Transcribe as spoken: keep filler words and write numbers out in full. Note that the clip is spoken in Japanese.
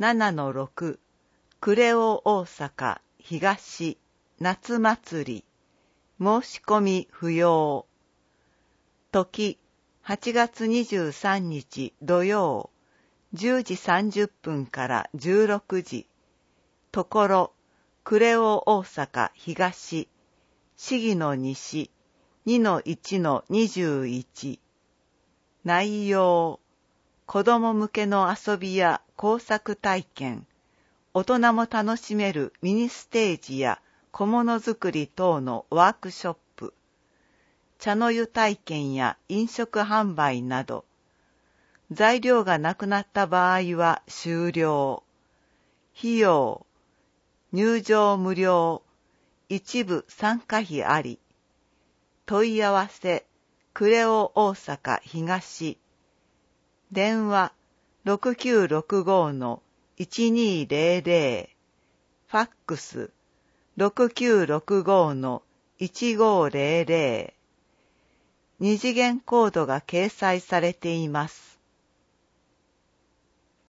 ななのろく、クレオ大阪東夏祭り申し込み不要。時はちがつにじゅうさんにち土曜じゅうじさんじゅっぷんからじゅうろくじ。ところクレオ大阪東市議の西 にのいちのにじゅういち。内容、子供向けの遊びや工作体験、大人も楽しめるミニステージや小物作り等のワークショップ、茶の湯体験や飲食販売など、材料がなくなった場合は終了。費用、入場無料、一部参加費あり。問い合わせ、クレオ大阪東。電話、ろくきゅうろくごのいちにぜろぜろ。ファックス、ろくきゅうろくごのいちごぜろぜろ。二次元コードが掲載されています。